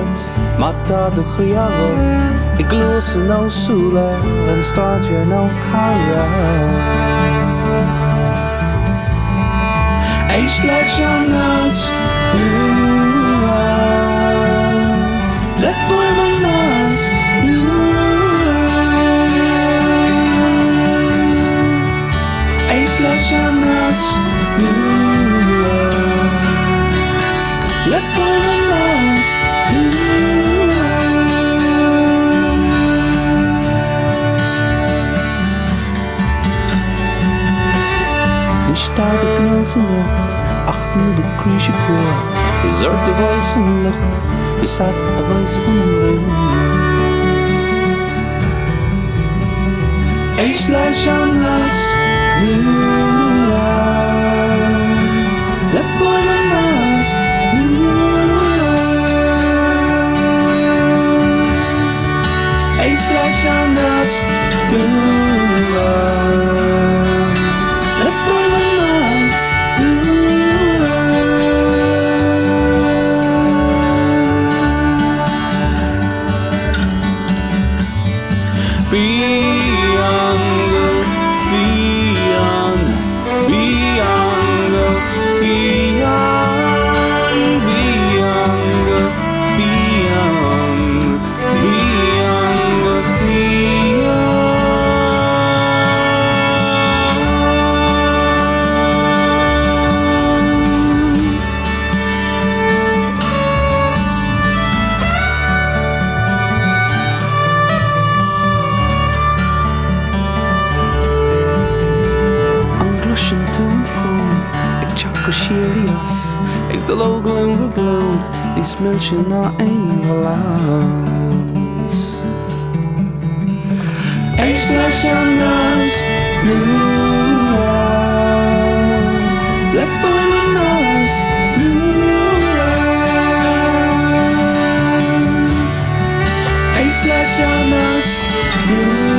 Gott, Mata de Chliarot, I glose no Sula, and Stadje no Kaya. Eish la Shanas, let boy manas, Eish la Shanas, let boy manas, Staat de knals in lucht, achten de cruise koor. Je zorgt de voice in lucht, je staat de voice in lucht. Ik slash aan nas, let boy my nas, ik slash aan nas, let boy my nas. Ik de logel gegloon, die smelt je na een glas. Ik slash aan nas, let boy my nas, ik slash aan nas.